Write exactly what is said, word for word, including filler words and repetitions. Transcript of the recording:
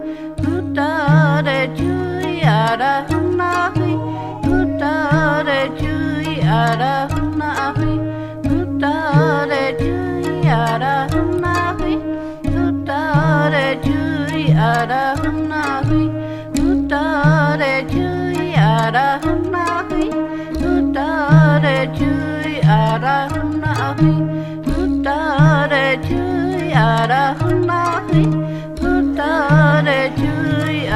Buddha de chui ara huna hui. Buddha de chui ara huna hui. Buddha de chui ara huna hui. Buddha de chui ara huna hui. Buddha de chui ara huna hui. Buddha de chui ara huna hui. Buddha de chui ara huna hui. Buddha de chui